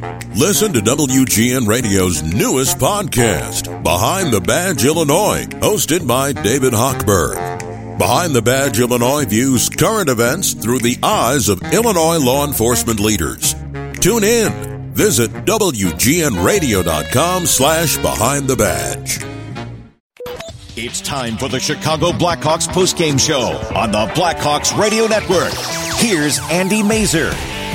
Listen to WGN Radio's newest podcast, Behind the Badge Illinois, hosted by David Hochberg. Behind the Badge Illinois views current events through the eyes of Illinois law enforcement leaders. Tune in. Visit WGNRadio.com/Behind the Badge. It's time for the Chicago Blackhawks postgame show on the Blackhawks Radio Network. Here's Andy Mazer.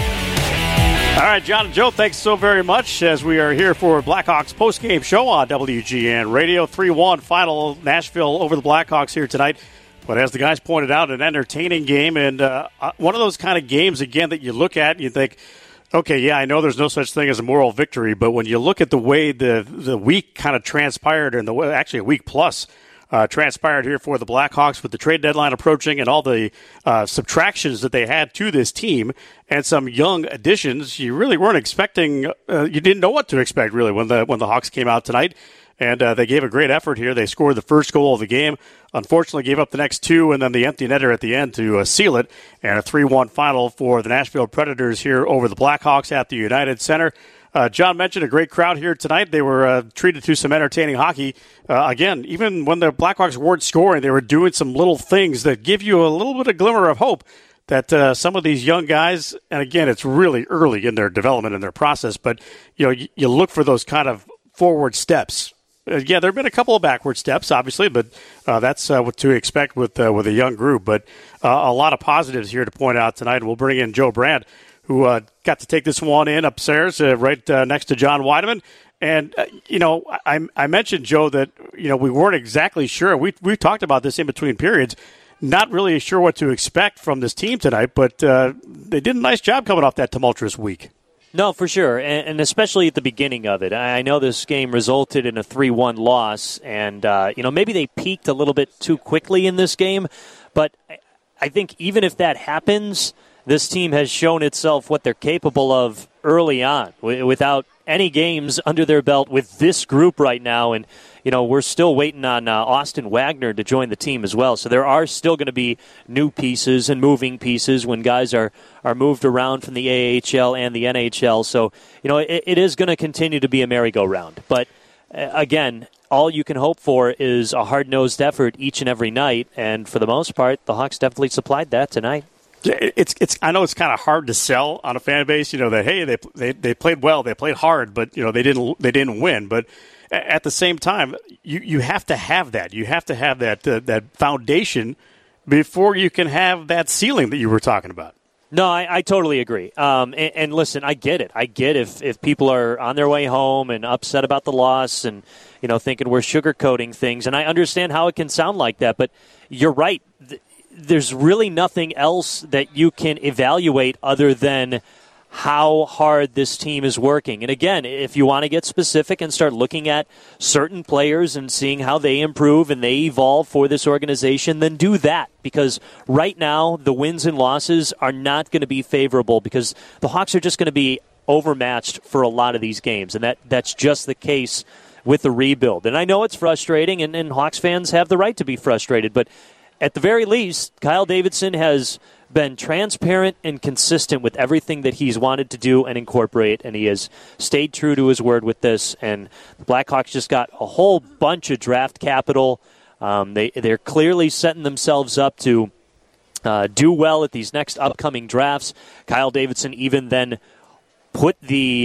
All right, John and Joe, thanks so very much as we are here for Blackhawks postgame show on WGN Radio. 3-1 final Nashville over the Blackhawks here tonight. But as the guys pointed out, an entertaining game and one of those kind of games, again, that you look at and you think, okay, yeah, I know there's no such thing as a moral victory, but when you look at the way the week kind of transpired, and actually a week plus transpired here for the Blackhawks with the trade deadline approaching and all the subtractions that they had to this team and some young additions, you really weren't expecting, you didn't know what to expect really when the Hawks came out tonight. And they gave a great effort here. They scored the first goal of the game. Unfortunately, gave up the next two, and then the empty netter at the end to seal it. And a 3-1 final for the Nashville Predators here over the Blackhawks at the United Center. John mentioned a great crowd here tonight. They were treated to some entertaining hockey. Again, even when the Blackhawks weren't scoring, they were doing some little things that give you a little bit of glimmer of hope that some of these young guys, and again, it's really early in their development and their process, but you look for those kind of forward steps. Yeah, there have been a couple of backward steps, obviously, but that's what to expect with a young group. But a lot of positives here to point out tonight. And we'll bring in Joe Brandt, who got to take this one in upstairs right next to John Weideman. And, I mentioned, Joe, that, we weren't exactly sure. We talked about this in between periods. Not really sure what to expect from this team tonight, but they did a nice job coming off that tumultuous week. No, for sure, and especially at the beginning of it. I know this game resulted in a 3-1 loss, and maybe they peaked a little bit too quickly in this game, but I think even if that happens, this team has shown itself what they're capable of early on without any games under their belt with this group right now, and we're still waiting on Austin Wagner to join the team as well. So there are still going to be new pieces and moving pieces when guys are moved around from the AHL and the NHL. So, it is going to continue to be a merry-go-round. But, again, all you can hope for is a hard-nosed effort each and every night. And for the most part, the Hawks definitely supplied that tonight. It's. I know it's kind of hard to sell on a fan base, that, hey, they played well, they played hard, but, they didn't win. But at the same time, you have to have that. You have to have that foundation before you can have that ceiling that you were talking about. No, I totally agree. And listen, I get it. I get if people are on their way home and upset about the loss and, thinking we're sugarcoating things. And I understand how it can sound like that. But you're right. There's really nothing else that you can evaluate other than how hard this team is working. And again, if you want to get specific and start looking at certain players and seeing how they improve and they evolve for this organization, then do that. Because right now, the wins and losses are not going to be favorable because the Hawks are just going to be overmatched for a lot of these games. And that's just the case with the rebuild. And I know it's frustrating, and Hawks fans have the right to be frustrated, but at the very least, Kyle Davidson has been transparent and consistent with everything that he's wanted to do and incorporate, and he has stayed true to his word with this. And the Blackhawks just got a whole bunch of draft capital. They're clearly setting themselves up to do well at these next upcoming drafts. Kyle Davidson even then put the,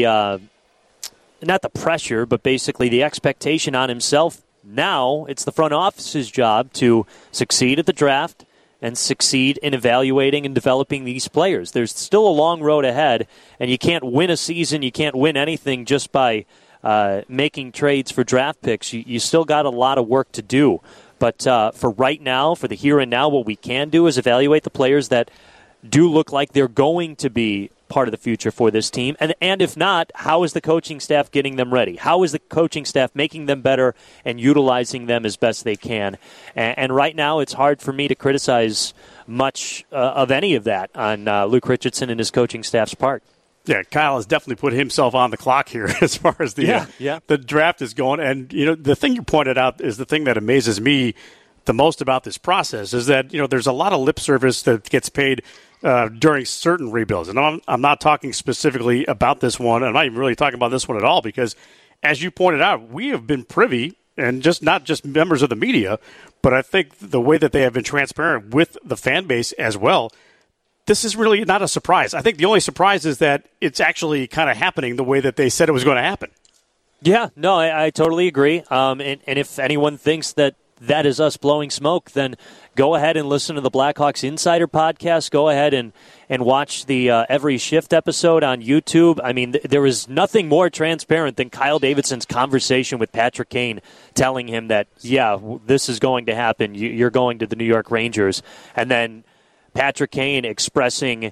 not the pressure, but basically the expectation on himself. Now it's the front office's job to succeed at the draft and succeed in evaluating and developing these players. There's still a long road ahead, and you can't win a season, you can't win anything just by making trades for draft picks. You still got a lot of work to do. But for right now, for the here and now, what we can do is evaluate the players that do look like they're going to be part of the future for this team. And if not, how is the coaching staff getting them ready? How is the coaching staff making them better and utilizing them as best they can? And right now, it's hard for me to criticize much of any of that on Luke Richardson and his coaching staff's part. Yeah, Kyle has definitely put himself on the clock here as far as the draft is going. And, the thing you pointed out is the thing that amazes me the most about this process is that, there's a lot of lip service that gets paid during certain rebuilds. And I'm not talking specifically about this one. I'm not even really talking about this one at all because, as you pointed out, we have been privy, and not just members of the media, but I think the way that they have been transparent with the fan base as well, this is really not a surprise. I think the only surprise is that it's actually kind of happening the way that they said it was going to happen. Yeah, no, I totally agree. And if anyone thinks that is us blowing smoke, then go ahead and listen to the Blackhawks Insider podcast. Go ahead and watch the Every Shift episode on YouTube. I mean, there was nothing more transparent than Kyle Davidson's conversation with Patrick Kane telling him that, yeah, this is going to happen. You're going to the New York Rangers. And then Patrick Kane expressing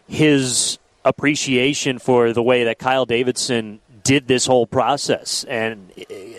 his appreciation for the way that Kyle Davidson did this whole process. And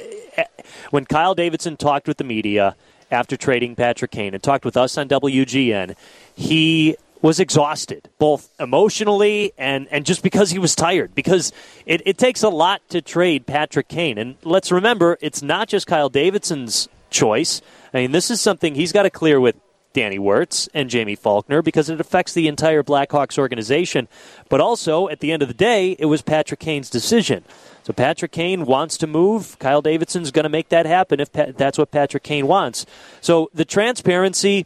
when Kyle Davidson talked with the media after trading Patrick Kane and talked with us on WGN, he was exhausted, both emotionally and just because he was tired. Because it takes a lot to trade Patrick Kane. And let's remember, it's not just Kyle Davidson's choice. I mean, this is something he's got to clear with Danny Wirtz and Jamie Faulkner because it affects the entire Blackhawks organization. But also, at the end of the day, it was Patrick Kane's decision. So Patrick Kane wants to move. Kyle Davidson's going to make that happen if that's what Patrick Kane wants. So the transparency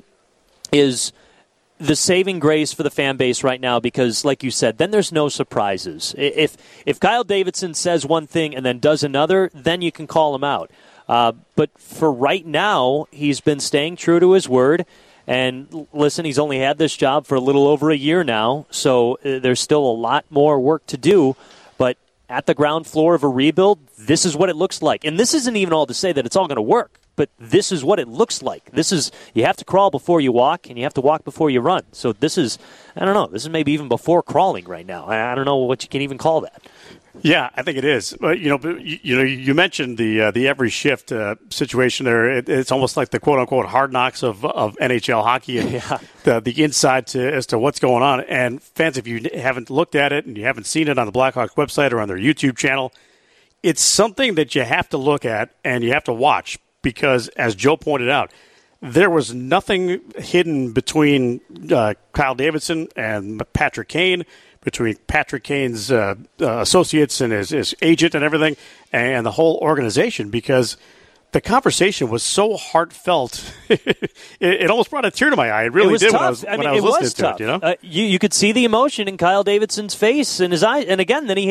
is the saving grace for the fan base right now because, like you said, then there's no surprises. If Kyle Davidson says one thing and then does another, then you can call him out. But for right now, he's been staying true to his word. And listen, he's only had this job for a little over a year now, so there's still a lot more work to do. But at the ground floor of a rebuild, this is what it looks like. And this isn't even all to say that it's all going to work, but this is what it looks like. You have to crawl before you walk, and you have to walk before you run. So this is maybe even before crawling right now. I don't know what you can even call that. Yeah, I think it is. But you mentioned the Every Shift situation there. It's almost like the quote unquote hard knocks of NHL hockey and the insight as to what's going on. And fans, if you haven't looked at it and you haven't seen it on the Blackhawks website or on their YouTube channel, it's something that you have to look at and you have to watch because, as Joe pointed out, there was nothing hidden between Kyle Davidson and Patrick Kane, between Patrick Kane's associates and his agent and everything, and the whole organization, because the conversation was so heartfelt. it almost brought a tear to my eye. It really did tough. when I was listening to it. You know, you could see the emotion in Kyle Davidson's face and his eyes. And again, then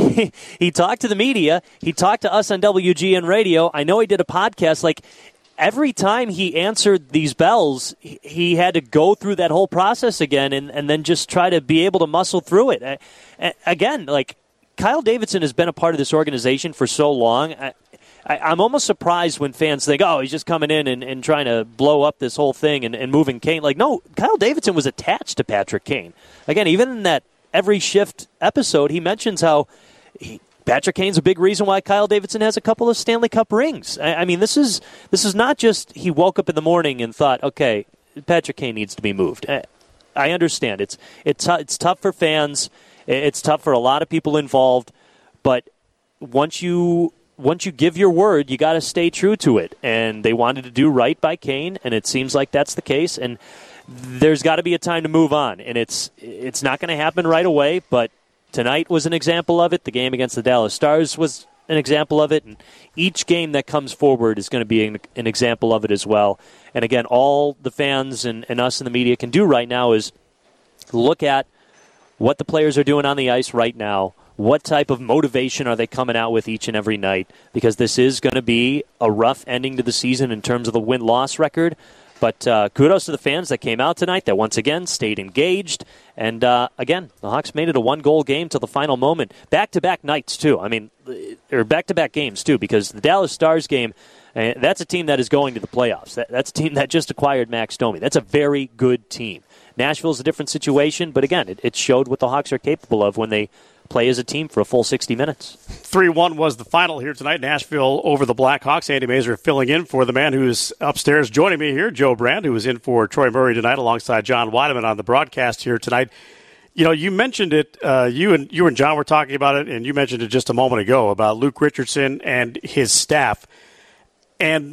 he talked to the media. He talked to us on WGN Radio. I know he did a podcast. Like, every time he answered these bells, he had to go through that whole process again and then just try to be able to muscle through it. Again, like, Kyle Davidson has been a part of this organization for so long. I'm almost surprised when fans think, oh, he's just coming in and trying to blow up this whole thing and moving Kane. Like, no, Kyle Davidson was attached to Patrick Kane. Again, even in that Every Shift episode, he mentions how Patrick Kane's a big reason why Kyle Davidson has a couple of Stanley Cup rings. I mean, this is not just he woke up in the morning and thought, okay, Patrick Kane needs to be moved. I understand. It's tough for fans. It's tough for a lot of people involved. But once you give your word, you got to stay true to it. And they wanted to do right by Kane, and it seems like that's the case. And there's got to be a time to move on. And it's not going to happen right away, but tonight was an example of it. The game against the Dallas Stars was an example of it. And each game that comes forward is going to be an example of it as well. And again, all the fans and us in the media can do right now is look at what the players are doing on the ice right now. What type of motivation are they coming out with each and every night? Because this is going to be a rough ending to the season in terms of the win-loss record. But kudos to the fans that came out tonight that once again stayed engaged. And again, the Hawks made it a one-goal game till the final moment. Back-to-back nights, too. I mean, or back-to-back games, too, because the Dallas Stars game, that's a team that is going to the playoffs. That's a team that just acquired Max Domi. That's a very good team. Nashville's a different situation, but again, it showed what the Hawks are capable of when they play as a team for a full 60 minutes. 3-1 was the final here tonight. Nashville over the Blackhawks. Andy Mazer filling in for the man who's upstairs joining me here, Joe Brand, who was in for Troy Murray tonight alongside John Weideman on the broadcast here tonight. You know, you mentioned it, you and John were talking about it, and you mentioned it just a moment ago about Luke Richardson and his staff. And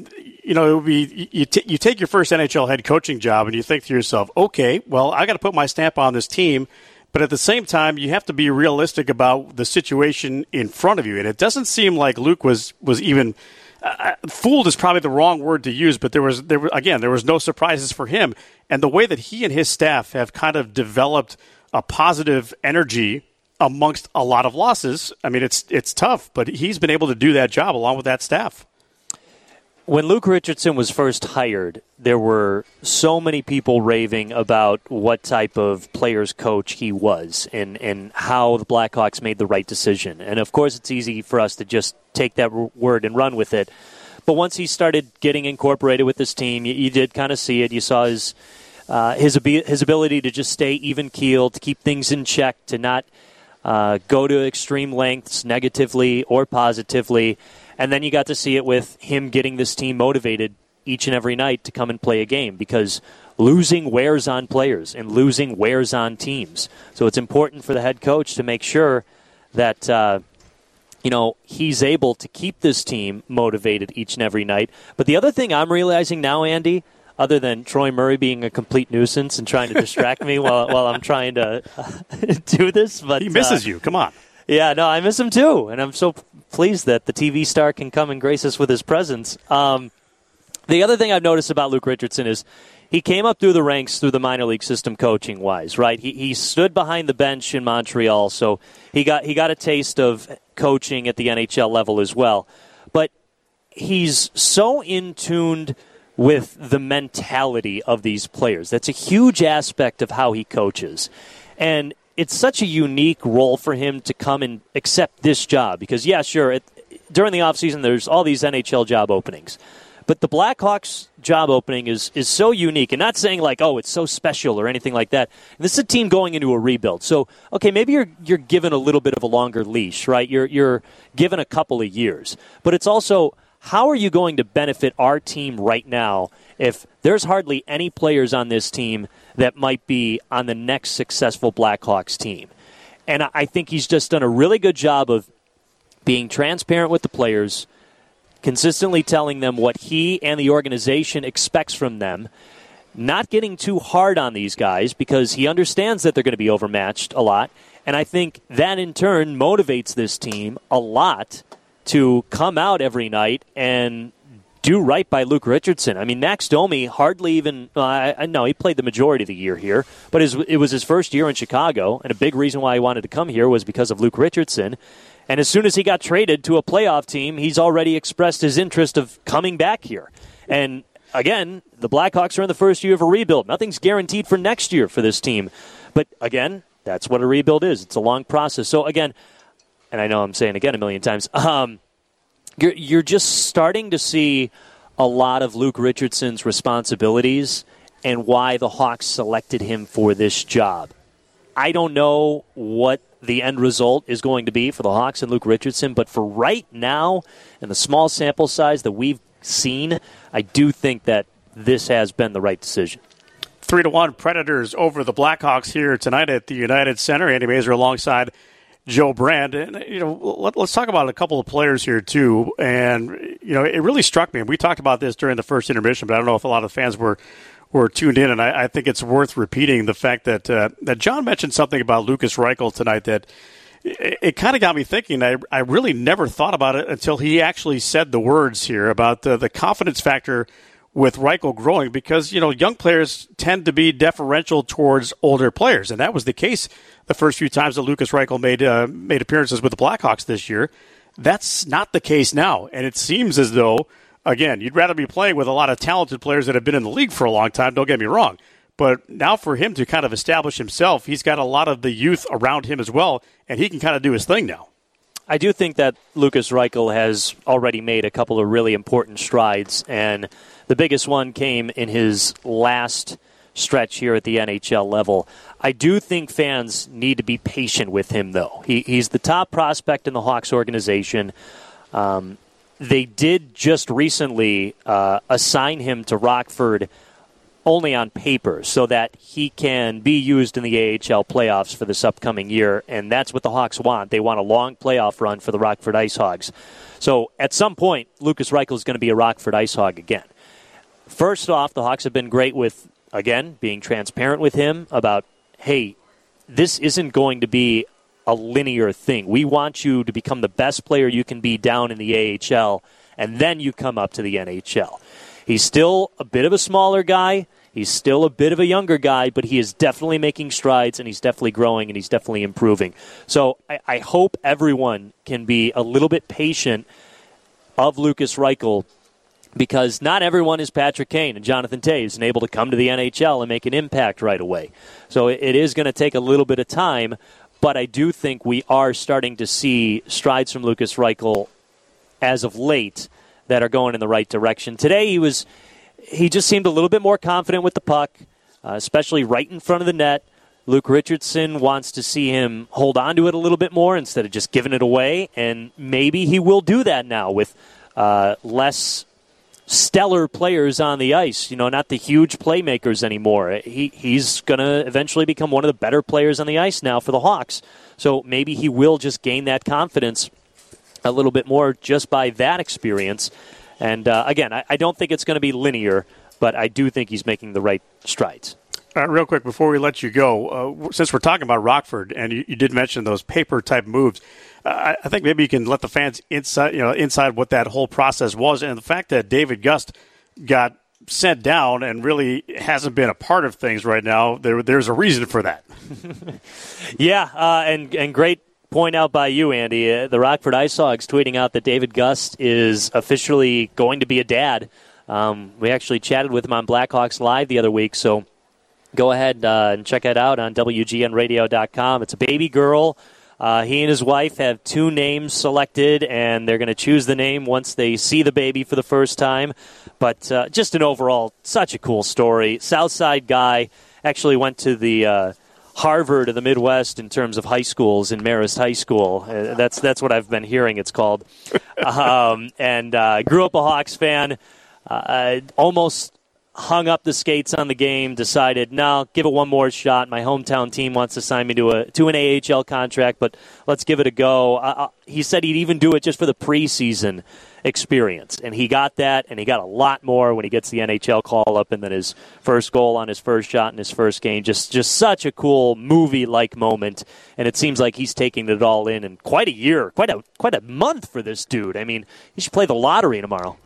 it would be you take your first NHL head coaching job and you think to yourself, okay, well, I got to put my stamp on this team. But at the same time, you have to be realistic about the situation in front of you. And it doesn't seem like Luke was even fooled is probably the wrong word to use. But there was no surprises for him. And the way that he and his staff have kind of developed a positive energy amongst a lot of losses. I mean, it's tough, but he's been able to do that job along with that staff. When Luke Richardson was first hired, there were so many people raving about what type of players coach he was and how the Blackhawks made the right decision. And, of course, it's easy for us to just take that word and run with it. But once he started getting incorporated with this team, you did kind of see it. You saw his ability to just stay even-keeled, to keep things in check, to not go to extreme lengths negatively or positively. And then you got to see it with him getting this team motivated each and every night to come and play a game, because losing wears on players and losing wears on teams. So it's important for the head coach to make sure that he's able to keep this team motivated each and every night. But the other thing I'm realizing now, Andy, other than Troy Murray being a complete nuisance and trying to distract me while I'm trying to do this, but he misses you. Come on. Yeah, no, I miss him too, and I'm so pleased that the TV star can come and grace us with his presence. The other thing I've noticed about Luke Richardson is he came up through the ranks through the minor league system coaching-wise, right? He stood behind the bench in Montreal, so he got a taste of coaching at the NHL level as well. But he's so in-tuned with the mentality of these players. That's a huge aspect of how he coaches. And it's such a unique role for him to come and accept this job because, yeah, sure, during the offseason there's all these NHL job openings. But the Blackhawks job opening is so unique, and not saying like, oh, it's so special or anything like that. This is a team going into a rebuild. So, okay, maybe you're given a little bit of a longer leash, right? You're given a couple of years. But it's also, how are you going to benefit our team right now if there's hardly any players on this team that might be on the next successful Blackhawks team? And I think he's just done a really good job of being transparent with the players, consistently telling them what he and the organization expects from them, not getting too hard on these guys because he understands that they're going to be overmatched a lot. And I think that in turn motivates this team a lot to come out every night and do right by Luke Richardson. I mean, Max Domi hardly even, no, he played the majority of the year here, but it was his first year in Chicago, and a big reason why he wanted to come here was because of Luke Richardson. And as soon as he got traded to a playoff team, he's already expressed his interest of coming back here. And again, the Blackhawks are in the first year of a rebuild. Nothing's guaranteed for next year for this team. But again, that's what a rebuild is. It's a long process. So again, and I know I'm saying again a million times, you're just starting to see a lot of Luke Richardson's responsibilities and why the Hawks selected him for this job. I don't know what the end result is going to be for the Hawks and Luke Richardson, but for right now, and the small sample size that we've seen, I do think that this has been the right decision. 3-1 Predators over the Blackhawks here tonight at the United Center. Andy Mazer alongside Joe Brand. And, let's talk about a couple of players here, too. And, it really struck me. And we talked about this during the first intermission, but I don't know if a lot of fans were tuned in. And I think it's worth repeating the fact that John mentioned something about Lukas Reichel tonight that it kind of got me thinking. I really never thought about it until he actually said the words here about the confidence factor with Reichel growing because, young players tend to be deferential towards older players. And that was the case the first few times that Lukas Reichel made appearances with the Blackhawks this year. That's not the case now. And it seems as though, again, you'd rather be playing with a lot of talented players that have been in the league for a long time, don't get me wrong. But now for him to kind of establish himself, he's got a lot of the youth around him as well, and he can kind of do his thing now. I do think that Lukas Reichel has already made a couple of really important strides, and the biggest one came in his last stretch here at the NHL level. I do think fans need to be patient with him, though. He's the top prospect in the Hawks organization. They did just recently assign him to Rockford only on paper so that he can be used in the AHL playoffs for this upcoming year, and that's what the Hawks want. They want a long playoff run for the Rockford Ice Hogs. So at some point, Lukas Reichel is going to be a Rockford Ice Hog again. First off, the Hawks have been great with, again, being transparent with him about, hey, this isn't going to be a linear thing. We want you to become the best player you can be down in the AHL, and then you come up to the NHL. He's still a bit of a smaller guy. He's still a bit of a younger guy, but he is definitely making strides, and he's definitely growing, and he's definitely improving. So I hope everyone can be a little bit patient of Lukas Reichel, because not everyone is Patrick Kane and Jonathan Toews and able to come to the NHL and make an impact right away. So it is going to take a little bit of time, but I do think we are starting to see strides from Lukas Reichel as of late that are going in the right direction. Today he just seemed a little bit more confident with the puck, especially right in front of the net. Luke Richardson wants to see him hold on to it a little bit more instead of just giving it away, and maybe he will do that now with less stellar players on the ice, not the huge playmakers anymore. He's going to eventually become one of the better players on the ice now for the Hawks. So maybe he will just gain that confidence a little bit more just by that experience. And again, I don't think it's going to be linear, but I do think he's making the right strides. Real quick, before we let you go, since we're talking about Rockford, and you did mention those paper-type moves, I think maybe you can let the fans inside what that whole process was, and the fact that David Gust got sent down and really hasn't been a part of things right now. There's a reason for that. Yeah, and great point out by you, Andy. The Rockford Ice Hogs tweeting out that David Gust is officially going to be a dad. We actually chatted with him on Blackhawks Live the other week, so go ahead and check it out on WGNradio.com. It's a baby girl. He and his wife have 2 names selected, and they're going to choose the name once they see the baby for the first time. But just an overall, such a cool story. Southside guy, actually went to the Harvard of the Midwest in terms of high schools in Marist High School. That's what I've been hearing it's called. And grew up a Hawks fan, almost hung up the skates on the game, decided, no, give it one more shot. My hometown team wants to sign me to an AHL contract, but let's give it a go. He said he'd even do it just for the preseason experience, and he got that, and he got a lot more when he gets the NHL call-up, and then his first goal on his first shot in his first game. Just such a cool movie-like moment, and it seems like he's taking it all in quite a year, quite a month for this dude. I mean, he should play the lottery tomorrow.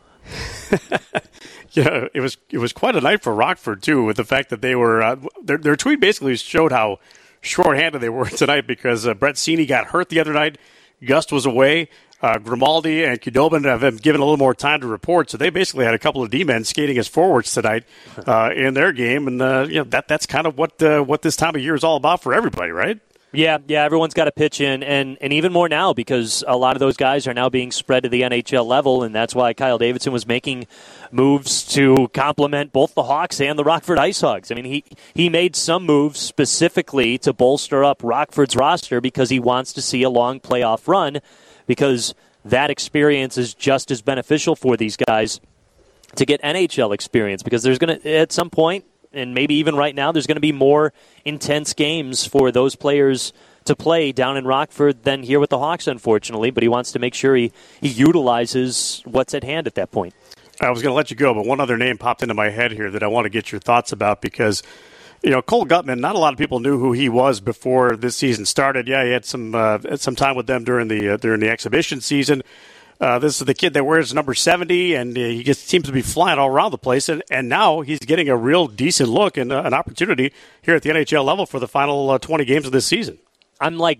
Yeah, it was quite a night for Rockford, too, with the fact that they were their tweet basically showed how shorthanded they were tonight because Brett Seney got hurt the other night. Gust was away. Grimaldi and Kudobin have been given a little more time to report, so they basically had a couple of D-men skating as forwards tonight in their game, and that's kind of what this time of year is all about for everybody, right? Yeah, everyone's got to pitch in, and even more now because a lot of those guys are now being spread to the NHL level, and that's why Kyle Davidson was making moves to complement both the Hawks and the Rockford Ice Hogs. I mean, he made some moves specifically to bolster up Rockford's roster because he wants to see a long playoff run, because that experience is just as beneficial for these guys to get NHL experience, because there's going to, at some point, and maybe even right now, there's going to be more intense games for those players to play down in Rockford than here with the Hawks, unfortunately. But he wants to make sure he utilizes what's at hand at that point. I was going to let you go, but one other name popped into my head here that I want to get your thoughts about because, Cole Gutman, not a lot of people knew who he was before this season started. Yeah, he had some time with them during the exhibition season. This is the kid that wears number 70, and he just seems to be flying all around the place. And now he's getting a real decent look and an opportunity here at the NHL level for the final 20 games of this season. I'm like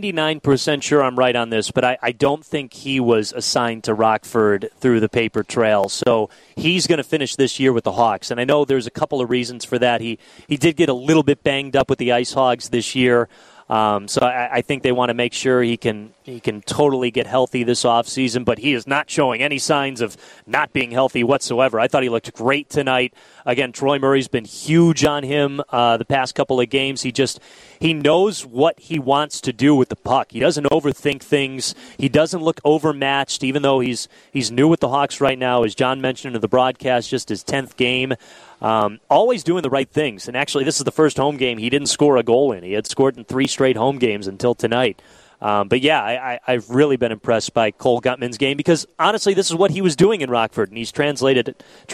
99% sure I'm right on this, but I don't think he was assigned to Rockford through the paper trail. So he's going to finish this year with the Hawks. And I know there's a couple of reasons for that. He did get a little bit banged up with the Ice Hogs this year. So I think they want to make sure he can totally get healthy this offseason, but he is not showing any signs of not being healthy whatsoever. I thought he looked great tonight. Again, Troy Murray's been huge on him the past couple of games. He knows what he wants to do with the puck. He doesn't overthink things. He doesn't look overmatched, even though he's new with the Hawks right now, as John mentioned in the broadcast, just his 10th game. Always doing the right things. And actually, this is the first home game he didn't score a goal in. He had scored in 3 straight home games until tonight. But yeah, I've really been impressed by Cole Guttman's game because honestly, this is what he was doing in Rockford, and he's translated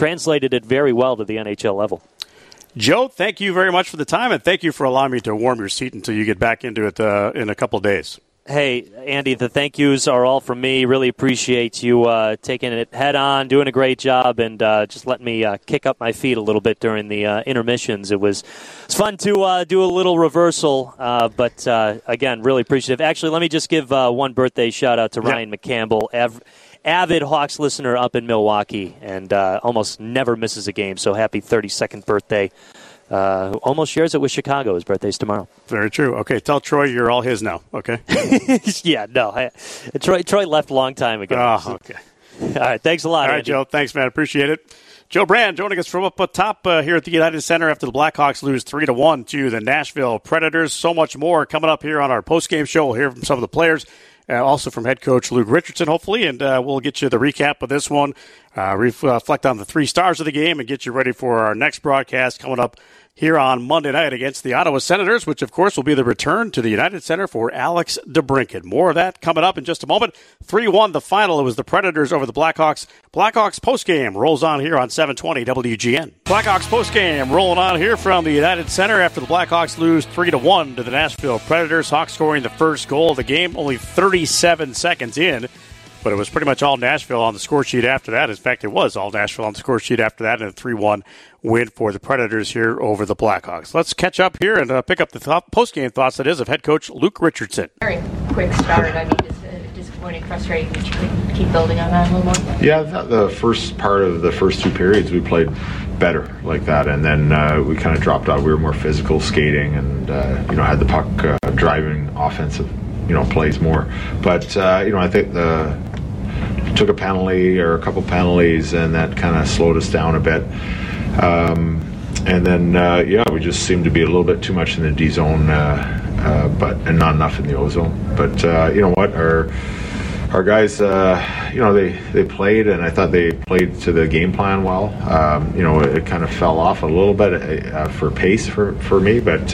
it very well to the NHL level. Joe, thank you very much for the time, and thank you for allowing me to warm your seat until you get back into it in a couple of days. Hey, Andy, the thank yous are all from me. Really appreciate you taking it head on, doing a great job, and just letting me kick up my feet a little bit during the intermissions. It's fun to do a little reversal, but again, really appreciative. Actually, let me just give one birthday shout-out to Ryan McCampbell, avid Hawks listener up in Milwaukee, and almost never misses a game, so happy 32nd birthday. Almost shares it with Chicago. His birthday's tomorrow. Very true. Okay, tell Troy you're all his now, okay? Yeah, no. Troy left a long time ago. Oh, okay. All right, thanks a lot, All right, Andy. Joe. Thanks, man. Appreciate it. Joe Brand joining us from up top here at the United Center after the Blackhawks lose 3-1 to the Nashville Predators. So much more coming up here on our postgame show. We'll hear from some of the players, also from head coach Luke Richardson, hopefully, and we'll get you the recap of this one, reflect on the 3 stars of the game, and get you ready for our next broadcast coming up here on Monday night against the Ottawa Senators, which, of course, will be the return to the United Center for Alex DeBrincat. More of that coming up in just a moment. 3-1 the final. It was the Predators over the Blackhawks. Blackhawks postgame rolls on here on 720 WGN. Blackhawks postgame rolling on here from the United Center after the Blackhawks lose 3-1 to the Nashville Predators. Hawks scoring the first goal of the game only 37 seconds in. But it was pretty much all Nashville on the score sheet after that. In fact, it was all Nashville on the score sheet after that, and a 3-1 win for the Predators here over the Blackhawks. Let's catch up here and pick up the post-game thoughts, that is, of head coach Luke Richardson. Very quick start. I mean, just disappointing, frustrating that you couldn't keep building on that a little more. Yeah, I thought the first part of the first 2 periods we played better like that, and then we kind of dropped out. We were more physical, skating, and had the puck driving offensive plays more. But I think took a penalty or a couple penalties, and that kind of slowed us down a bit. And then we just seemed to be a little bit too much in the D zone, and not enough in the O zone. But you know what, our guys, they played, and I thought they played to the game plan well. It kind of fell off a little bit for pace for me, but.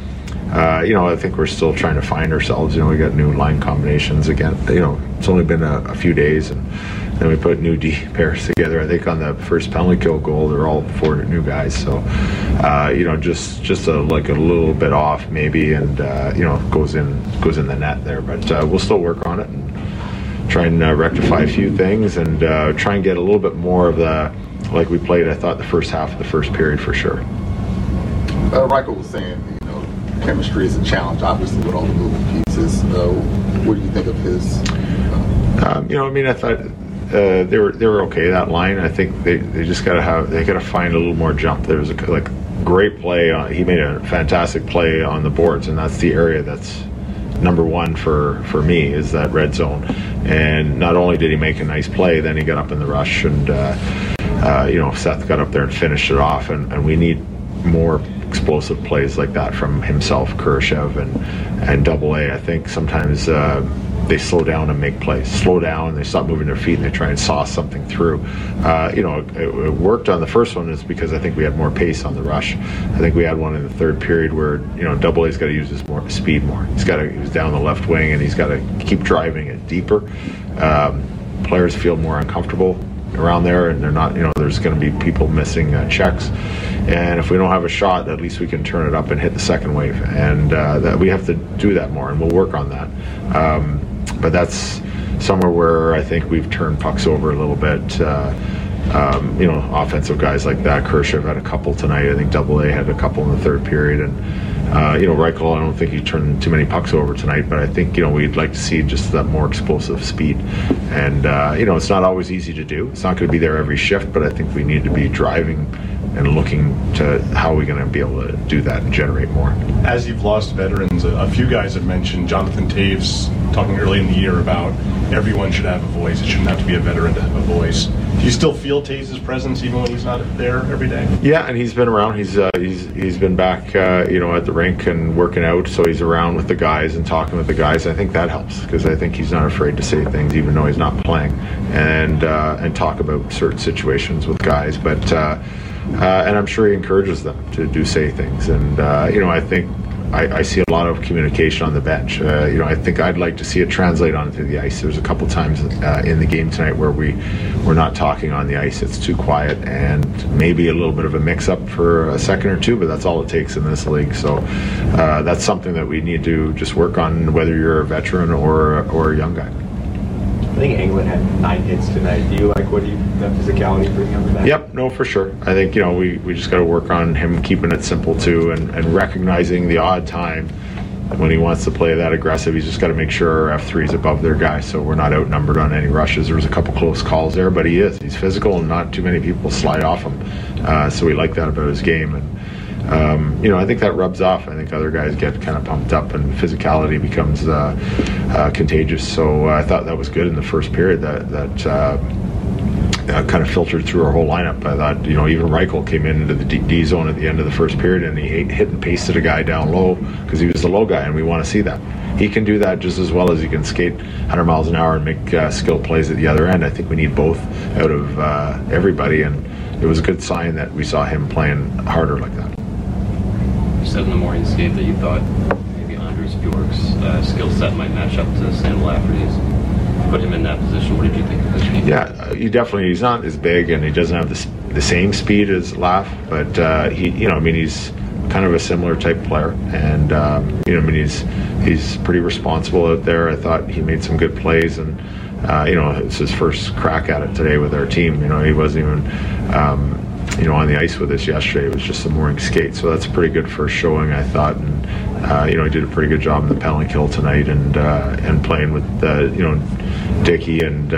I think we're still trying to find ourselves. We got new line combinations again. It's only been a few days, and then we put new D pairs together. I think on the first penalty kill goal, they're all 4 new guys. So, just a little bit off maybe, and goes in the net there. But we'll still work on it and try and rectify a few things, and try and get a little bit more of the like we played. I thought the first half of the first period for sure. Reichel was saying, chemistry is a challenge, obviously, with all the moving pieces. What do you think of his? I thought they were okay, that line. I think they just got to find a little more jump. There was a great play. He made a fantastic play on the boards, and that's the area that's number one for me, is that red zone. And not only did he make a nice play, then he got up in the rush, and Seth got up there and finished it off. And we need more explosive plays like that from himself, Kurashev, and Double A. I think sometimes they slow down and make plays. Slow down, they stop moving their feet, and they try and saw something through. It worked on the first one is because I think we had more pace on the rush. I think we had one in the third period where Double A's got to use his speed more. He was down the left wing, and he's got to keep driving it deeper. Players feel more uncomfortable around there, and they're not, there's going to be people missing checks, and if we don't have a shot, at least we can turn it up and hit the second wave, and that we have to do that more, and we'll work on that. But that's somewhere where I think we've turned pucks over a little bit. Offensive guys like that. Kurashev had a couple tonight. I think Double A had a couple in the third period, and Reichel, I don't think he turned too many pucks over tonight, but I think we'd like to see just that more explosive speed. And it's not always easy to do. It's not going to be there every shift, but I think we need to be driving and looking to how we're going to be able to do that and generate more. As you've lost veterans, a few guys have mentioned, Jonathan Taves talking early in the year about everyone should have a voice. It shouldn't have to be a veteran to have a voice. Do you still feel Taves' presence even when he's not there every day? Yeah, and he's been around. He's been back, at the rink and working out, so he's around with the guys and talking with the guys. I think that helps, because I think he's not afraid to say things even though he's not playing, and talk about certain situations with guys. But and I'm sure he encourages them to say things. And I think I see a lot of communication on the bench. I think I'd like to see it translate onto the ice. There's a couple times in the game tonight where we're not talking on the ice. It's too quiet, and maybe a little bit of a mix-up for a second or two, but that's all it takes in this league. So that's something that we need to just work on, whether you're a veteran or a young guy. I think England had 9 hits tonight. Do you like that physicality bringing up the back? Yep, no, for sure. I think, we just got to work on him keeping it simple too, and recognizing the odd time when he wants to play that aggressive. He's just got to make sure our F3 is above their guy, so we're not outnumbered on any rushes. There was a couple close calls there, but he's physical, and not too many people slide off him. So we like that about his game, and I think that rubs off. I think other guys get kind of pumped up, and physicality becomes contagious. So I thought that was good in the first period. That kind of filtered through our whole lineup. I thought, even Reichel came into the D zone at the end of the first period, and he hit and pasted a guy down low because he was the low guy, and we want to see that. He can do that just as well as he can skate 100 miles an hour and make skill plays at the other end. I think we need both out of everybody, and it was a good sign that we saw him playing harder like that. You said in the morning skate that you thought maybe Anders Bjork's skill set might match up to Sam Lafferty's. Put him in that position. What did you think of this game? Yeah, he's not as big, and he doesn't have the same speed as Laf, but he's kind of a similar type player, and he's pretty responsible out there. I thought he made some good plays, and it's his first crack at it today with our team. He wasn't even on the ice with us yesterday. It was just a morning skate, so that's a pretty good first showing, I thought. And he did a pretty good job in the penalty kill tonight, and playing with Dickey, and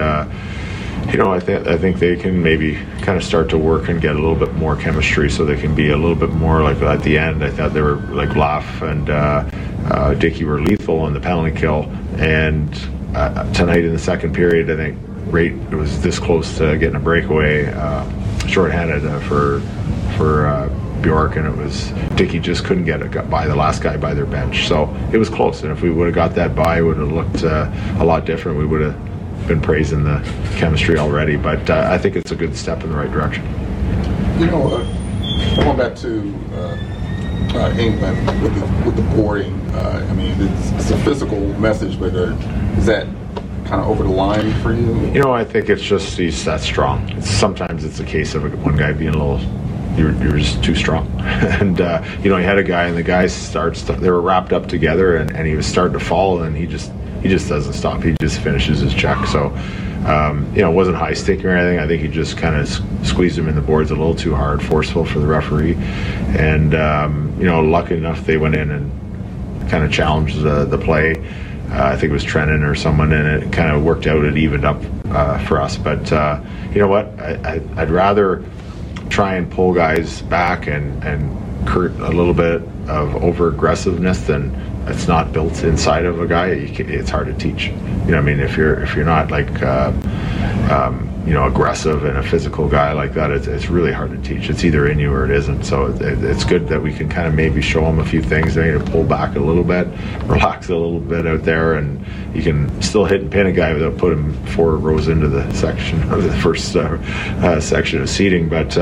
I think they can maybe kind of start to work and get a little bit more chemistry, so they can be a little bit more like at the end. I thought they were like Laff and Dickey were lethal on the penalty kill, and tonight in the second period, I think it was this close to getting a breakaway, shorthanded for Bjork, and it was Dickey just couldn't get it by the last guy by their bench. So it was close, and if we would have got that by, it would have looked a lot different. We would have been praising the chemistry already, but I think it's a good step in the right direction. Going back to England with the boarding, it's a physical message, but is that kind of over the line for you? I think it's just he's that strong. Sometimes it's a case of one guy being a little, you're just too strong. And, he had a guy, and the guy they were wrapped up together, and he was starting to fall, and he just doesn't stop. He just finishes his check. So, it wasn't high sticking or anything. I think he just kind of squeezed him in the boards a little too hard, forceful for the referee. And, lucky enough they went in and kind of challenged the play. I think it was Trennan or someone, and it kind of worked out. It evened up for us. But you know what? I'd rather try and pull guys back and curt a little bit of over-aggressiveness than it's not built inside of a guy. It's hard to teach. If you're not like aggressive and a physical guy like that, it's really hard to teach. It's either in you or it isn't. So it's good that we can kind of maybe show them a few things. They need to pull back a little bit, relax a little bit out there, and you can still hit and pin a guy without putting him 4 rows into the section of the first section of seating. But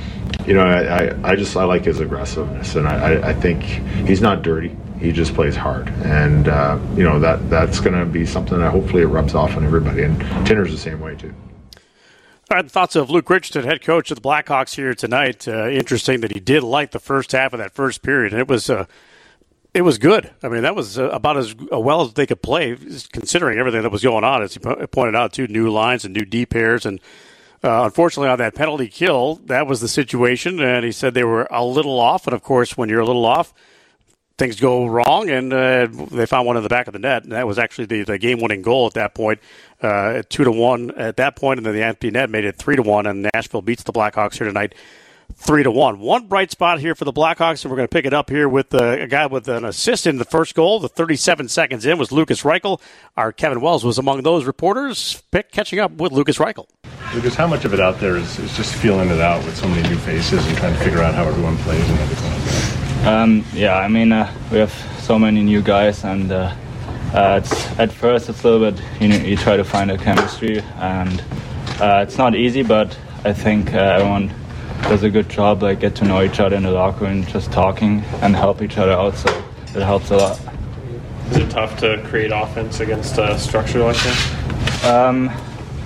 I like his aggressiveness, and I think he's not dirty. He just plays hard, and that's going to be something that hopefully it rubs off on everybody. And Tinner's the same way too. All right, the thoughts of Luke Richardson, head coach of the Blackhawks here tonight. Interesting that he did like the first half of that first period, and it was good. That was about as well as they could play, considering everything that was going on. As he pointed out, 2 new lines and new D pairs, and unfortunately on that penalty kill, that was the situation. And he said they were a little off, and of course, when you're a little off, things go wrong, and they found one in the back of the net, and that was actually the game-winning goal at that point, 2-1 at that point, and then the empty net made it 3-1, and Nashville beats the Blackhawks here tonight 3-1. One bright spot here for the Blackhawks, and we're going to pick it up here with a guy with an assist in the first goal. The 37 seconds in was Lucas Reichel. Our Kevin Wells was among those reporters catching up with Lucas Reichel. Lucas, how much of it out there is just feeling it out with so many new faces and trying to figure out how everyone plays and everything like that? We have so many new guys, and at first it's a little bit, you try to find a chemistry, and it's not easy, but I think everyone does a good job, get to know each other in the locker room, just talking and help each other out. So it helps a lot. Is it tough to create offense against a structure like that?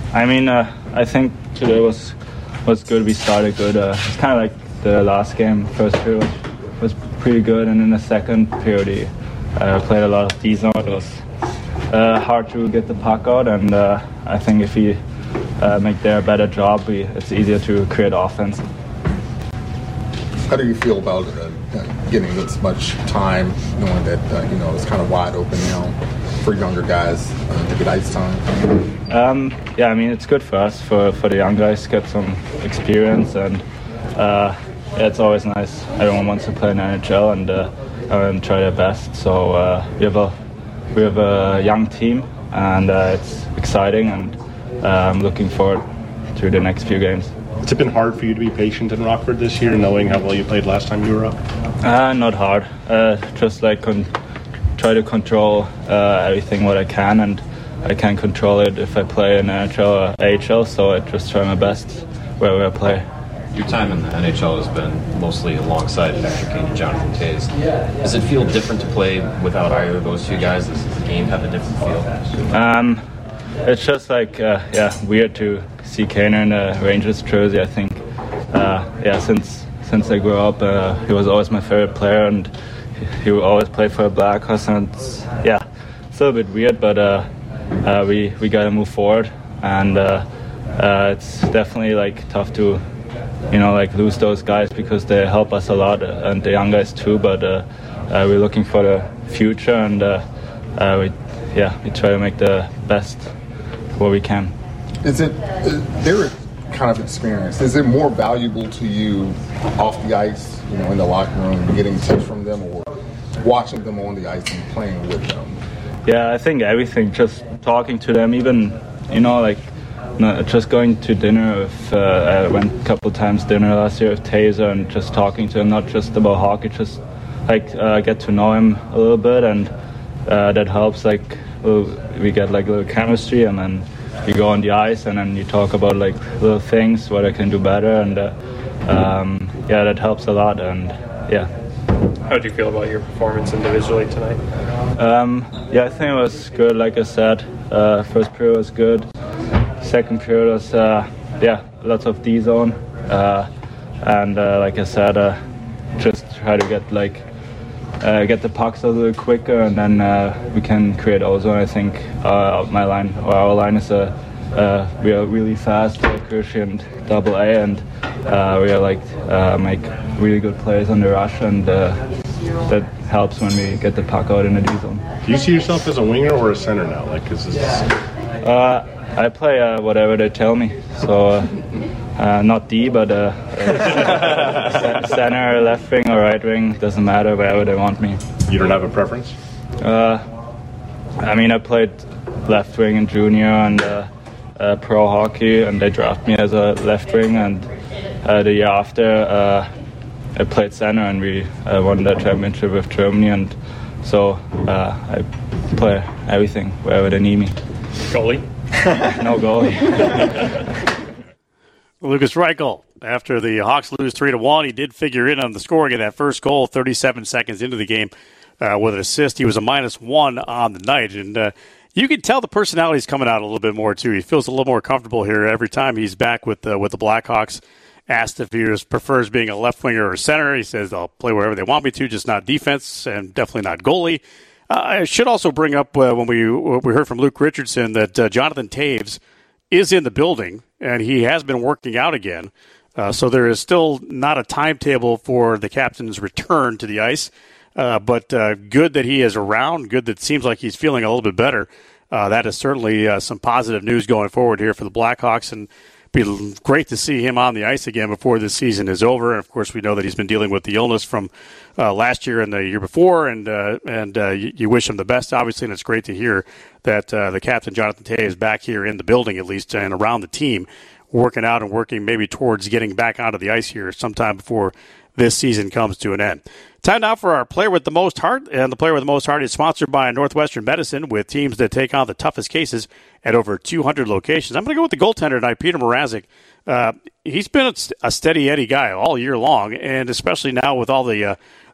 I think today was good. We started good. It's kind of like the last game. First period was pretty good, and in the second period, we played a lot of D-zone. It was hard to get the puck out, and I think if we make their better job, it's easier to create offense. How do you feel about getting this much time, knowing that it's kind of wide open now for younger guys to get ice time? It's good for us, for the young guys to get some experience, and it's always nice. Everyone wants to play in the NHL and try their best. So we have a young team, and it's exciting, and I'm looking forward to the next few games. Has it been hard for you to be patient in Rockford this year, knowing how well you played last time you were up? Not hard. Just like try to control everything what I can, and I can control it if I play in NHL or AHL, so I just try my best wherever I play. Your time in the NHL has been mostly alongside Patrick Kane and Jonathan Toews. Does it feel different to play without either of those two guys? Does the game have a different feel? It's just like, weird to see Kane in a Rangers jersey. I think, since I grew up, he was always my favorite player, and he would always play for the Blackhawks. And it's a little bit weird, but we got to move forward, and it's definitely like tough to, lose those guys because they help us a lot, and the young guys too. But we're looking for the future, and we try to make the best what we can. Is their kind of experience, is it more valuable to you off the ice, in the locker room, getting tips from them, or watching them on the ice and playing with them? Yeah, I think everything. Just talking to them, even just going to dinner with. I went a couple times dinner last year with Taser, and just talking to him, not just about hockey, just get to know him a little bit, and that helps. We get a little chemistry, and then you go on the ice, and then you talk about little things, what I can do better, and that helps a lot. And how did you feel about your performance individually tonight? I think it was good. Like I said, first period was good. Second period was lots of D zone, and like I said, just try to get the pucks a little quicker, and then we can create ozone. I think our line is we are really fast, coefficient AA, and we are make really good plays on the rush, and that helps when we get the puck out in the D zone. Do you see yourself as a winger or a center now? I play whatever they tell me, so not D, but center, left wing, or right wing, doesn't matter, wherever they want me. You don't have a preference? I played left wing in junior and pro hockey, and they drafted me as a left wing, and the year after I played center, and we won the championship with Germany, and so I play everything wherever they need me. Goalie? No goalie. Lukas Reichel, after the Hawks lose 3-1, he did figure in on the scoring of that first goal 37 seconds into the game with an assist. He was a -1 on the night, and you can tell the personality's coming out a little bit more, too. He feels a little more comfortable here every time he's back with the Blackhawks. Asked if he prefers being a left winger or center, he says they'll play wherever they want me to, just not defense, and definitely not goalie. I should also bring up when we heard from Luke Richardson that Jonathan Toews is in the building, and he has been working out again. So there is still not a timetable for the captain's return to the ice, but good that he is around, good that it seems like he's feeling a little bit better. That is certainly some positive news going forward here for the Blackhawks, and be great to see him on the ice again before this season is over. And, of course, we know that he's been dealing with the illness from last year and the year before, and you wish him the best, obviously, and it's great to hear that the captain, Jonathan Toews, is back here in the building at least and around the team, working out and working maybe towards getting back onto the ice here sometime before this season comes to an end. Time now for our Player with the Most Heart, and the Player with the Most Heart is sponsored by Northwestern Medicine, with teams that take on the toughest cases at over 200 locations. I'm going to go with the goaltender tonight, Peter Mrazek. He's been a steady Eddie guy all year long, and especially now with all the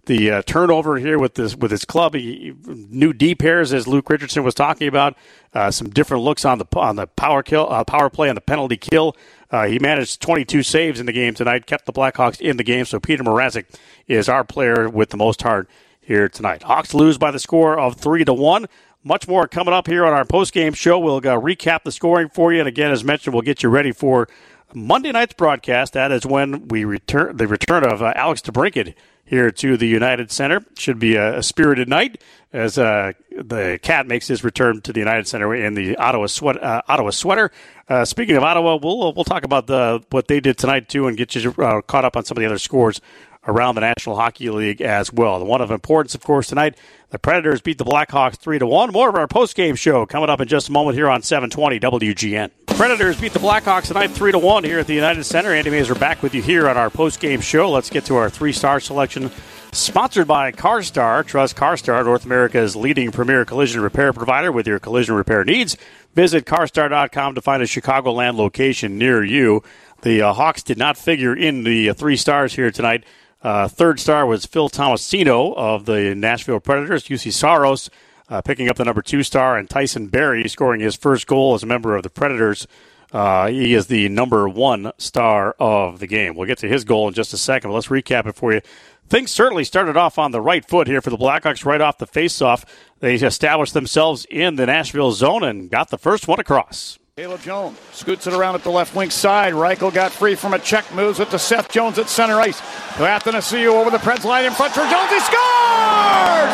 the turnover here with his club. New D pairs, as Luke Richardson was talking about. Some different looks on the power play and the penalty kill. He managed 22 saves in the game tonight, kept the Blackhawks in the game. So Peter Mrazek is our player with the most heart here tonight. Hawks lose by the score of 3-1. Much more coming up here on our post-game show. We'll recap the scoring for you. And again, as mentioned, we'll get you ready for Monday night's broadcast. That is when we return of Alex DeBrincat here to the United Center. Should be a spirited night as the Cat makes his return to the United Center in the Ottawa sweater. Speaking of Ottawa, we'll talk about what they did tonight too, and get you caught up on some of the other scores around the National Hockey League as well. The one of importance, of course, tonight, the Predators beat the Blackhawks 3-1. More of our post-game show coming up in just a moment here on 720 WGN. Predators beat the Blackhawks tonight 3-1 here at the United Center. Andy Mazer back with you here on our post-game show. Let's get to our three-star selection, sponsored by CarStar. Trust CarStar, North America's leading premier collision repair provider with your collision repair needs. Visit CarStar.com to find a Chicagoland location near you. The Hawks did not figure in the 3 stars here tonight. Third star was Phil Tomasino of the Nashville Predators. UC Saros picking up the number 2 star, and Tyson Barrie scoring his first goal as a member of the Predators. He is the number 1 star of the game. We'll get to his goal in just a second, but let's recap it for you. Things certainly started off on the right foot here for the Blackhawks right off the faceoff. They established themselves in the Nashville zone and got the first one across. Caleb Jones scoots it around at the left wing side. Reichel got free from a check, moves it to Seth Jones at center ice. To Athanasiou over the Preds line in front for Jones. He scores!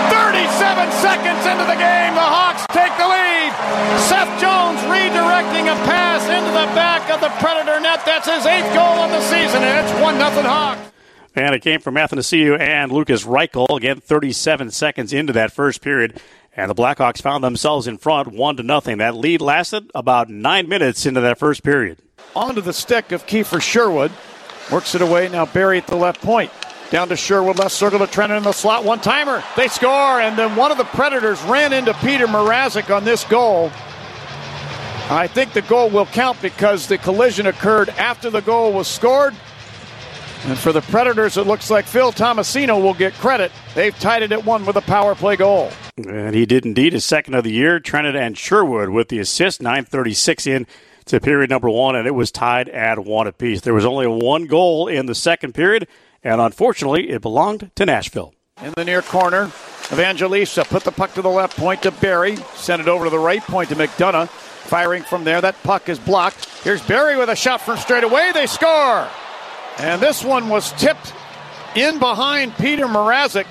37 seconds into the game, the Hawks take the lead. Seth Jones redirecting a pass into the back of the Predator net. That's his 8th goal of the season, and it's 1-0 Hawks. And it came from Athanasiou and Lucas Reichel, again 37 seconds into that first period. And the Blackhawks found themselves in front 1-0. That lead lasted about 9 minutes into that first period. Onto the stick of Kiefer Sherwood. Works it away. Now Barrie at the left point. Down to Sherwood, left circle to Trennan in the slot. One-timer. They score, and then one of the Predators ran into Peter Mrazek on this goal. I think the goal will count because the collision occurred after the goal was scored. And for the Predators, it looks like Phil Tomasino will get credit. They've tied it at 1 with a power play goal. And he did indeed, his second of the year. Trennan and Sherwood with the assist, 9:36 in to period number 1, and it was tied at 1 apiece. There was only 1 goal in the second period, and unfortunately, it belonged to Nashville. In the near corner, Evangelista put the puck to the left point to Barrie. Sent it over to the right point to McDonough. Firing from there, that puck is blocked. Here's Barrie with a shot from straight away. They score! And this one was tipped in behind Peter Mrazek.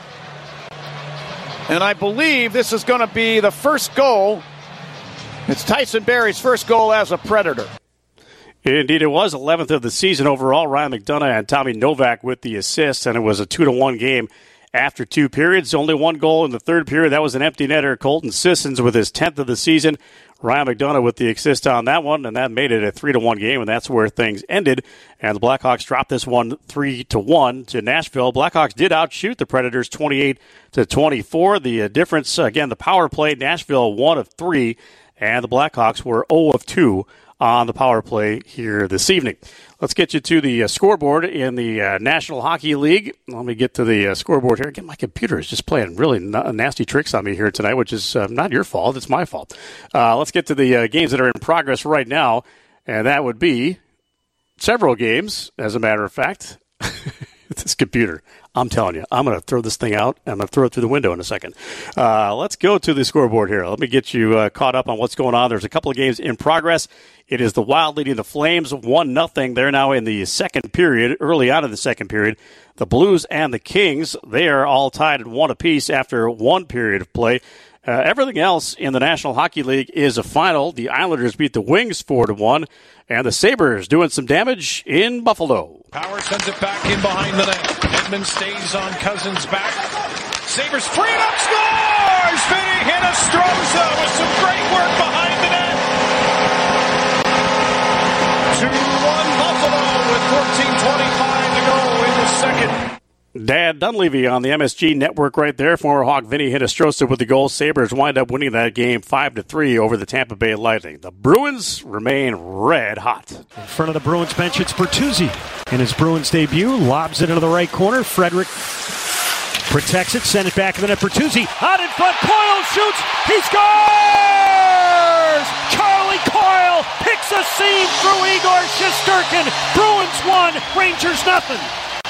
And I believe this is going to be the first goal. It's Tyson Barrie's first goal as a Predator. Indeed, it was 11th of the season overall. Ryan McDonough and Tommy Novak with the assists, and it was a 2-1 game after 2 periods. Only 1 goal in the third period. That was an empty netter. Colton Sissons with his 10th of the season. Ryan McDonough with the assist on that one, and that made it a 3-1 game, and that's where things ended. And the Blackhawks dropped this one 3-1 to Nashville. Blackhawks did outshoot the Predators 28-24. The difference, again, the power play, Nashville 1 of 3, and the Blackhawks were 0 of 2 on the power play here this evening. Let's get you to the scoreboard in the National Hockey League. Let me get to the scoreboard here. Again, my computer is just playing really nasty tricks on me here tonight, which is not your fault. It's my fault. Let's get to the games that are in progress right now, and that would be several games, as a matter of fact. This computer, I'm telling you, I'm going to throw this thing out, and I'm going to throw it through the window in a second. Let's go to the scoreboard here. Let me get you caught up on what's going on. There's a couple of games in progress. It is the Wild leading the Flames 1-0. They're now in the second period, early on in the second period. The Blues and the Kings, they are all tied at 1 apiece after 1 period of play. Everything else in the National Hockey League is a final. The Islanders beat the Wings 4-1, and the Sabres doing some damage in Buffalo. Power sends it back in behind the net. Edmund stays on Cousins' back. Sabres free it up, scores! Vinny Hinostroza with some great work behind the net. 2-1 Buffalo with 14:25 to go in the second. Dad Dunleavy on the MSG network right there. Former Hawk Vinny Hinostroza with the goal. Sabres wind up winning that game 5-3 over the Tampa Bay Lightning. The Bruins remain red hot. In front of the Bruins bench, it's Bertuzzi. In his Bruins debut, lobs it into the right corner. Frederick Protects it, send it back to the net. Bertuzzi out in front. Coyle shoots. He scores! Charlie Coyle picks a seam through Igor Shesterkin. Bruins 1, Rangers nothing.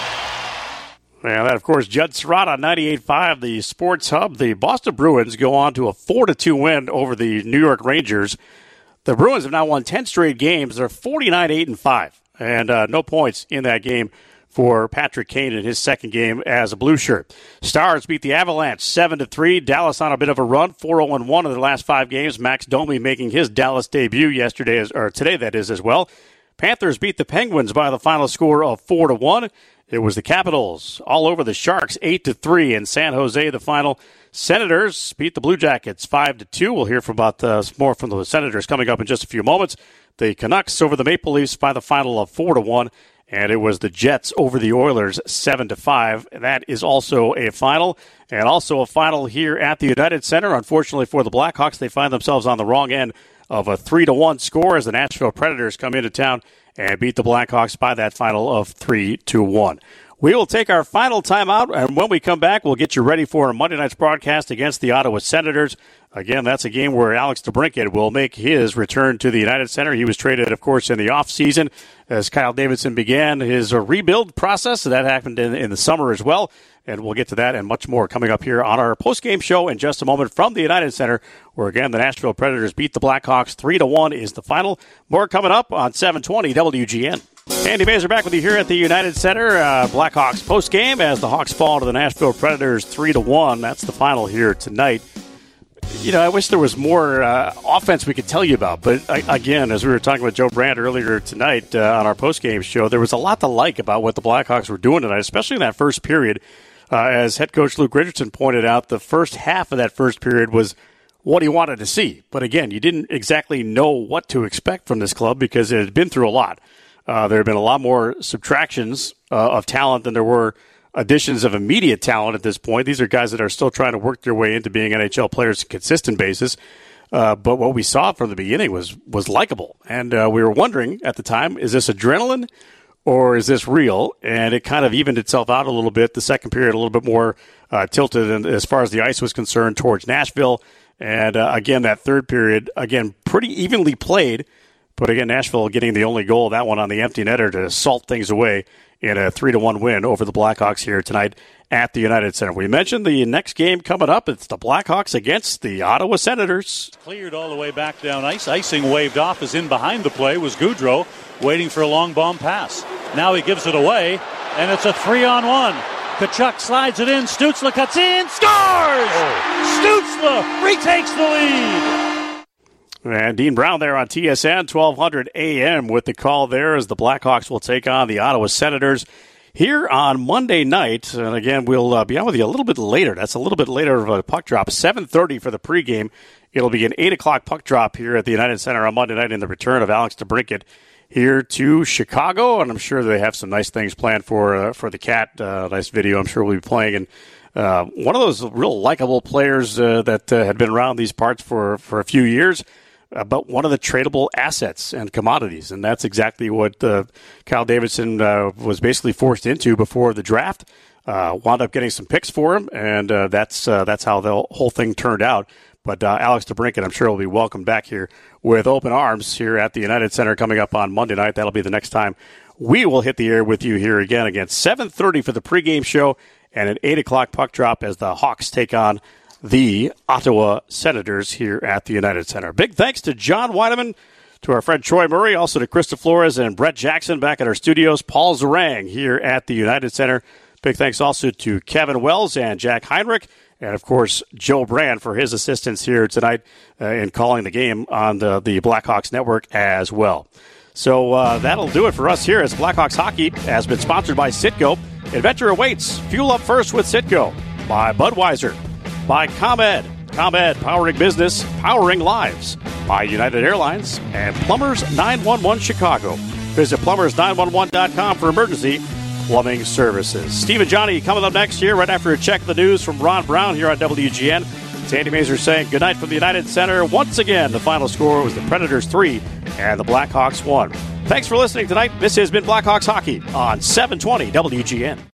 Yeah, that, of course, Judd Surratt on 98.5, the Sports Hub. The Boston Bruins go on to a 4-2 win over the New York Rangers. The Bruins have now won 10 straight games. They're 49-8-5, and no points in that game for Patrick Kane in his second game as a Blue Shirt. Stars beat the Avalanche 7-3. Dallas on a bit of a run, 4-0-1 in their last 5 games. Max Domi making his Dallas debut today, that is, as well. Panthers beat the Penguins by the final score of 4-1. It was the Capitals all over the Sharks, 8-3 in San Jose. The final. Senators beat the Blue Jackets 5-2. We'll hear more from the Senators coming up in just a few moments. The Canucks over the Maple Leafs by the final of 4-1, and it was the Jets over the Oilers 7-5. That is also a final, and also a final here at the United Center. Unfortunately for the Blackhawks, they find themselves on the wrong end of a 3-1 score as the Nashville Predators come into town and beat the Blackhawks by that final of 3-1. We will take our final timeout, and when we come back, we'll get you ready for Monday night's broadcast against the Ottawa Senators. Again, that's a game where Alex DeBrincat will make his return to the United Center. He was traded, of course, in the offseason as Kyle Davidson began his rebuild process. So that happened in the summer as well, and we'll get to that and much more coming up here on our postgame show in just a moment from the United Center, where, again, the Nashville Predators beat the Blackhawks 3-1 is the final. More coming up on 720 WGN. Andy Mazur back with you here at the United Center. Blackhawks postgame as the Hawks fall to the Nashville Predators 3-1. That's the final here tonight. You know, I wish there was more offense we could tell you about. But, again, as we were talking with Joe Brandt earlier tonight on our postgame show, there was a lot to like about what the Blackhawks were doing tonight, especially in that first period. As head coach Luke Richardson pointed out, the first half of that first period was what he wanted to see. But, again, you didn't exactly know what to expect from this club because it had been through a lot. There have been a lot more subtractions of talent than there were additions of immediate talent at this point. These are guys that are still trying to work their way into being NHL players on a consistent basis. But what we saw from the beginning was likable. And we were wondering at the time, is this adrenaline or is this real? And it kind of evened itself out a little bit. The second period a little bit more tilted as far as the ice was concerned towards Nashville. And again, that third period, again, pretty evenly played. But again, Nashville getting the only goal, that one on the empty netter to salt things away in a 3-1 win over the Blackhawks here tonight at the United Center. We mentioned the next game coming up. It's the Blackhawks against the Ottawa Senators. Cleared all the way back down ice. Icing waved off as in behind the play was Gaudreau waiting for a long bomb pass. Now he gives it away, and it's a 3-on-1. Tkachuk slides it in. Stützle cuts in. Scores! Stützle retakes the lead. And Dean Brown there on TSN, 1200 AM with the call there as the Blackhawks will take on the Ottawa Senators here on Monday night. And again, we'll be on with you a little bit later. That's a little bit later of a puck drop, 7:30 for the pregame. It'll be an 8 o'clock puck drop here at the United Center on Monday night in the return of Alex DeBrincat here to Chicago. And I'm sure they have some nice things planned for the Cat. Nice video I'm sure we'll be playing. And one of those real likable players that had been around these parts for a few years. But one of the tradable assets and commodities, and that's exactly what Kyle Davidson was basically forced into before the draft. Wound up getting some picks for him, and that's how the whole thing turned out. But Alex DeBrincat, I'm sure, will be welcomed back here with open arms here at the United Center coming up on Monday night. That'll be the next time we will hit the air with you here again. 7:30 for the pregame show, and an 8 o'clock puck drop as the Hawks take on the Ottawa Senators here at the United Center. Big thanks to John Weideman, to our friend Troy Murray, also to Krista Flores and Brett Jackson back at our studios, Paul Zarang here at the United Center. Big thanks also to Kevin Wells and Jack Heinrich, and, of course, Joe Brand for his assistance here tonight in calling the game on the Blackhawks Network as well. So that'll do it for us here as Blackhawks Hockey has been sponsored by Citgo. Adventure awaits. Fuel up first with Citgo. By Budweiser. By ComEd. ComEd, powering business, powering lives. By United Airlines and Plumbers 911 Chicago. Visit plumbers911.com for emergency plumbing services. Steve and Johnny coming up next here right after a check of the news from Ron Brown here on WGN. It's Andy Mazur saying goodnight from the United Center. Once again, the final score was the Predators 3 and the Blackhawks 1. Thanks for listening tonight. This has been Blackhawks Hockey on 720 WGN.